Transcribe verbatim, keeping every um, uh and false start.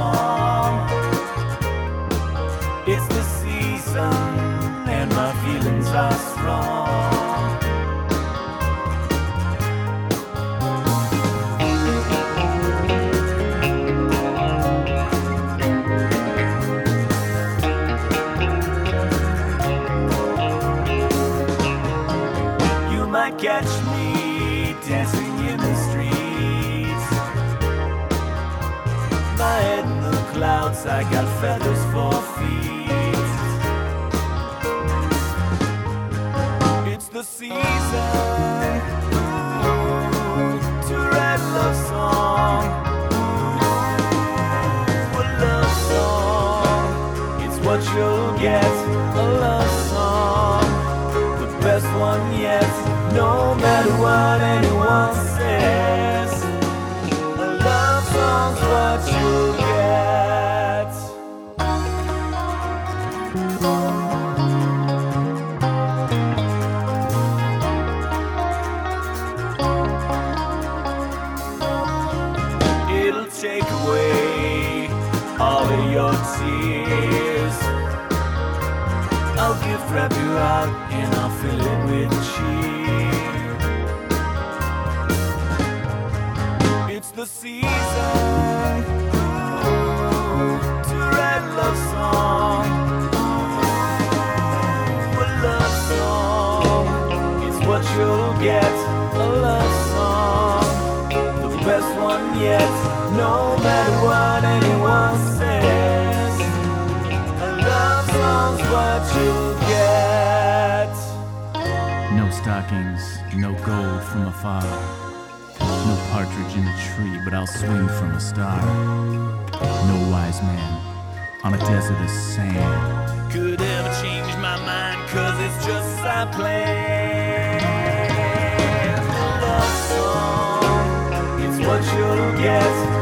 song. It's the season and my feelings are strong. You might catch me dancing in the streets, my head in the clouds, I got feathers for feet. It's the season ooh, to write a love song. Ooh, a love song, it's what you'll get, a love song, the best one yet. No matter what anyone says, a love song's what you'll get. It'll take away all of your tears. I'll gift wrap you out and I'll fill it with cheer. It's the season ooh, to write a love song. Ooh, a love song, it's what you'll get, a love song, the best one yet. No matter what anyone says, a love song's what you'll get. No stockings, no gold from afar. No partridge in a tree, but I'll swing from a star. No wise man on a desert of sand Could ever change my mind, cause it's just as I planned. A love song, it's what you'll get.